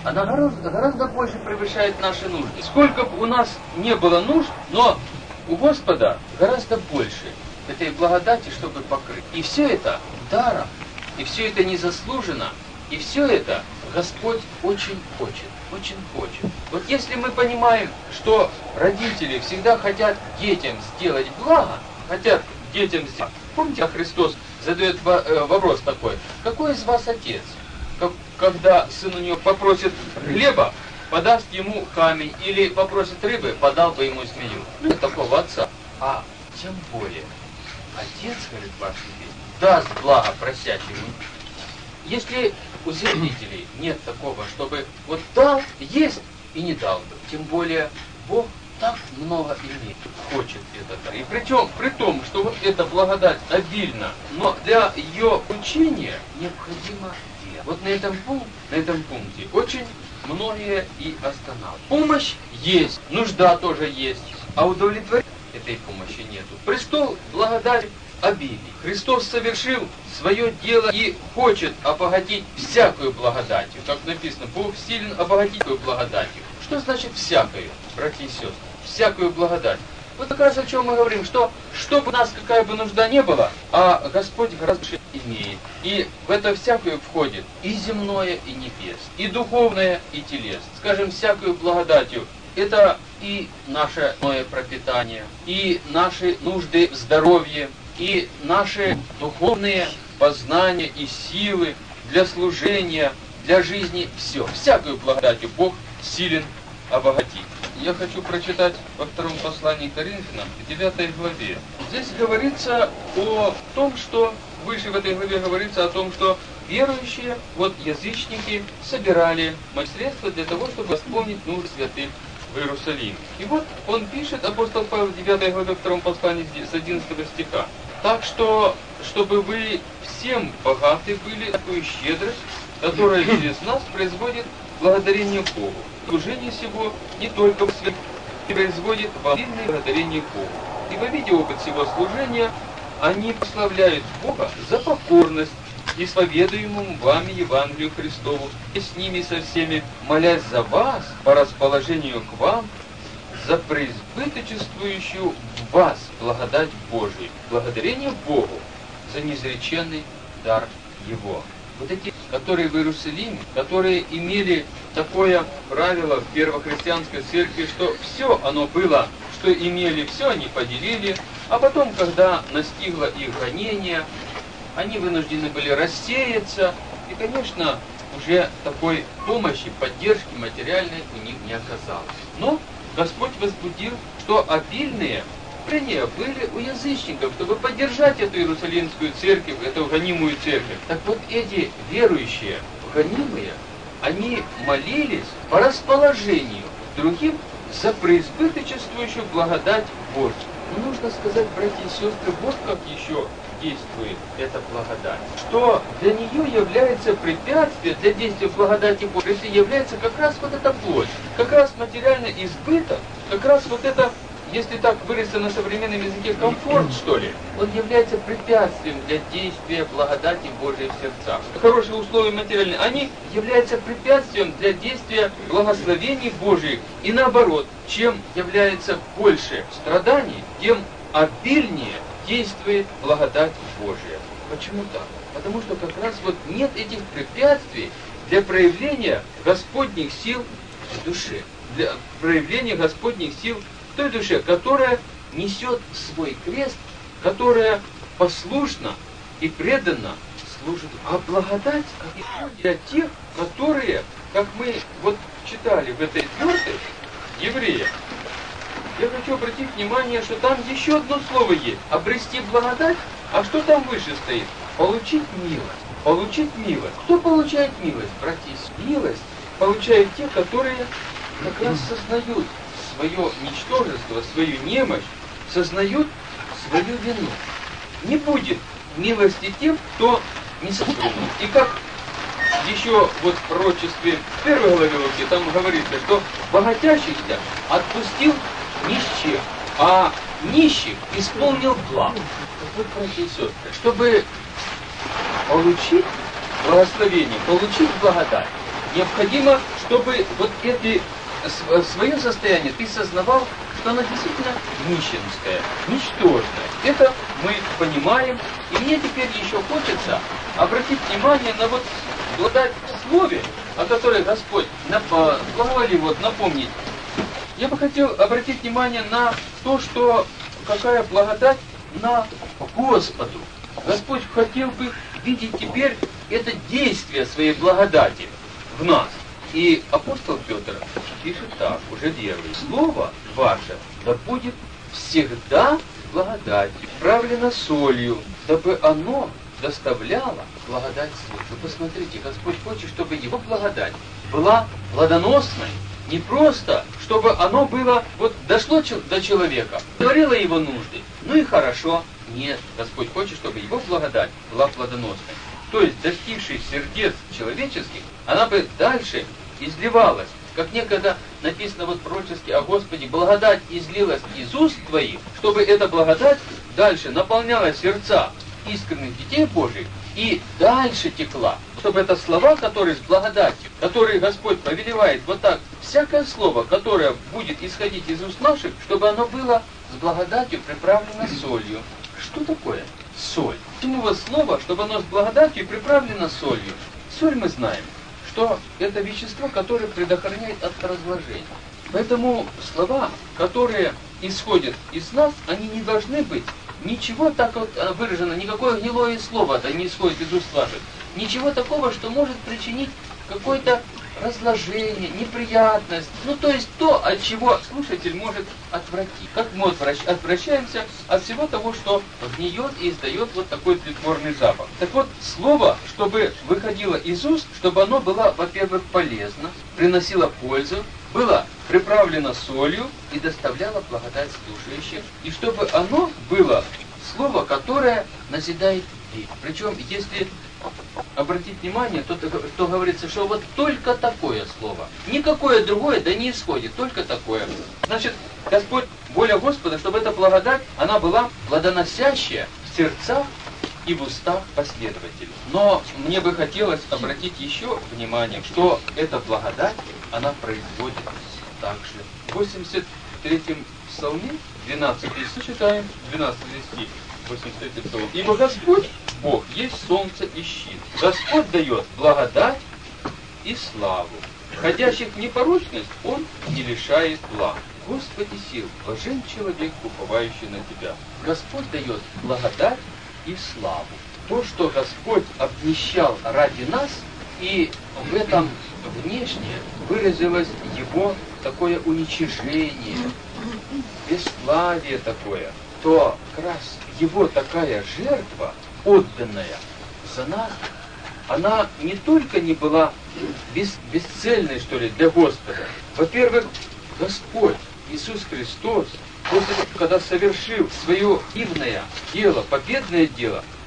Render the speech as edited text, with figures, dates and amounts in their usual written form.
она гораздо больше превышает наши нужды. Сколько бы у нас не было нужд, но у Господа гораздо больше этой благодати, чтобы покрыть. И все это даром, и все это незаслуженно, и все это Господь очень хочет, очень хочет. Вот если мы понимаем, что родители всегда хотят детям сделать благо, хотят детям сделать... Помните, Христос задает вопрос такой: какой из вас отец? Когда сын у него попросит хлеба, подаст ему камень, или попросит рыбы, подал бы ему змею. Ну, нет такого отца. А тем более, отец, говорит ваш небесный, даст благо просящему. Если у родителей нет такого, чтобы вот дал, есть и не дал, тем более Бог так много имеет, хочет это. И причем, при том, что вот эта благодать обильна, но для ее получения необходимо вера. Вот на этом пункте очень многие и останавливают. Помощь есть, нужда тоже есть, а удовлетворения этой помощи нету. Престол благодати обилий. Христос совершил свое дело и хочет обогатить всякую благодатью. Как написано, Бог силен обогатить всякую благодатью. Что значит всякую, братья и сестры? Всякую благодать. Вот как раз о чем мы говорим, что чтобы у нас какая бы нужда не была, а Господь гораздо больше имеет. И в это всякую входит и земное, и небес, и духовное, и телесное. Скажем, всякую благодатью. Это и наше пропитание, и наши нужды в здоровье, и наши духовные познания и силы для служения, для жизни. Все. Всякую благодатью Бог силен обогатить. Я хочу прочитать во втором послании к Коринфянам, в 9 главе. Здесь говорится о том, что, выше в этой главе говорится о том, что верующие, вот язычники, собирали средства для того, чтобы восполнить нужды святых в Иерусалиме. И вот он пишет, апостол Павел в 9 главе 2 послании с 11 стиха. Так что, чтобы вы всем богаты были, такую щедрость, которая через нас производит благодарение Богу. Служение сего не только в свете производит обильное благодарение Богу. Ибо, видя опыт всего служения, они прославляют Бога за покорность исповедуемому вами Евангелию Христову, и с ними со всеми, молясь за вас по расположению к вам, за преизбыточествующую в вас благодать Божию, благодарение Богу за неизреченный дар Его. Вот эти, которые в Иерусалиме, которые имели такое правило в первохристианской церкви, что все оно было, что имели, все они поделили, а потом, когда настигло их гонение, они вынуждены были рассеяться, и, конечно, уже такой помощи, поддержки материальной у них не оказалось. Но Господь возбудил, что обильные прения были у язычников, чтобы поддержать эту Иерусалимскую церковь, эту гонимую церковь. Так вот, эти верующие, гонимые, они молились по расположению другим за преизбыточествующую благодать Божью. Но нужно сказать, братья и сестры, вот как еще действует эта благодать. Что для нее является препятствие для действия благодати Божьей, является как раз вот эта плоть, как раз материальный избыток, как раз вот это, если так выразиться на современном языке, комфорт, что ли, он является препятствием для действия благодати Божией в сердцах. Хорошие условия материальные, они являются препятствием для действия благословений Божьих. И наоборот, чем является больше страданий, тем обильнее действует благодать Божия. Почему так? Потому что как раз вот нет этих препятствий для проявления Господних сил в душе, для проявления Господних сил в той душе, которая несет свой крест, которая послушно и преданно служит. А благодать для тех, которые, как мы вот читали в этой 4 еврея, я хочу обратить внимание, что там еще одно слово есть. Обрести благодать, а что там выше стоит? Получить милость. Получить милость. Кто получает милость, братья? Милость получают те, которые как раз сознают свое ничтожество, свою немощь, сознают свою вину. Не будет милости тем, кто не сознает. И как еще вот в пророчестве в 1 главе Луки там говорится, что богатящихся отпустил ни с чем, а нищих исполнил благ. Вот, братья и сестры, чтобы получить благословение, получить благодать, необходимо, чтобы вот это свое состояние ты сознавал, что оно действительно нищенское, ничтожное. Это мы понимаем. И мне теперь еще хочется обратить внимание на вот благодать в слове, о которой Господь благоволил вот напомнить. Я бы хотел обратить внимание на то, что какая благодать на Господу. Господь хотел бы видеть теперь это действие своей благодати в нас. И апостол Петр пишет так, уже верует. Слово ваше да будет всегда благодатью, приправлено солью, дабы оно доставляло благодать свою. Вы посмотрите, Господь хочет, чтобы его благодать была плодоносной. Не просто, чтобы оно было, вот дошло до человека, говорило его нужды, ну и хорошо. Нет, Господь хочет, чтобы его благодать была плодоносной. То есть, достигших сердец человеческих, она бы дальше изливалась. Как некогда написано вот пророчески о Господе, благодать излилась из уст твоих, чтобы эта благодать дальше наполняла сердца искренних детей Божьих и дальше текла. Чтобы это слова, которые с благодатью, которые Господь повелевает вот так, всякое слово, которое будет исходить из уст наших, чтобы оно было с благодатью приправлено солью. Что такое соль? Почему вот слово, чтобы оно с благодатью приправлено солью? Соль мы знаем, что это вещество, которое предохраняет от разложения. Поэтому слова, которые исходят из нас, они не должны быть ничего так вот выражено, никакое гнилое слово это не исходит из уст ваших. Ничего такого, что может причинить какое-то разложение, неприятность. Ну, то есть то, от чего слушатель может отвратить. Как мы отвращаемся от всего того, что гниет и издает вот такой тлетворный запах. Так вот, слово, чтобы выходило из уст, чтобы оно было, во-первых, полезно, приносило пользу, было приправлено солью и доставляло благодать слушающим. И чтобы оно было слово, которое назидает вере. Причем, если обратить внимание, то говорится, что вот только такое слово. Никакое другое да не исходит, только такое. Значит, Господь, воля Господа, чтобы эта благодать, она была плодоносящая в сердцах и в устах последователей. Но мне бы хотелось обратить еще внимание, что эта благодать, она производит также. В 83-м псалме, 12 стих, читаем, 12 стих, 83-й псалом. Ибо Господь, Бог, есть солнце и щит. Господь дает благодать и славу. Ходящих в непорочность Он не лишает благ. Господи сил, блажен человек, уповающий на Тебя. Господь дает благодать и славу. То, что Господь обнищал ради нас, и в этом внешне выразилось Его такое уничижение, бесславие такое, то как раз Его такая жертва, отданная за нас, она не только не была бесцельной, что ли, для Господа. Во-первых, Господь Иисус Христос, после того, когда совершил свое дивное дело, победное дело,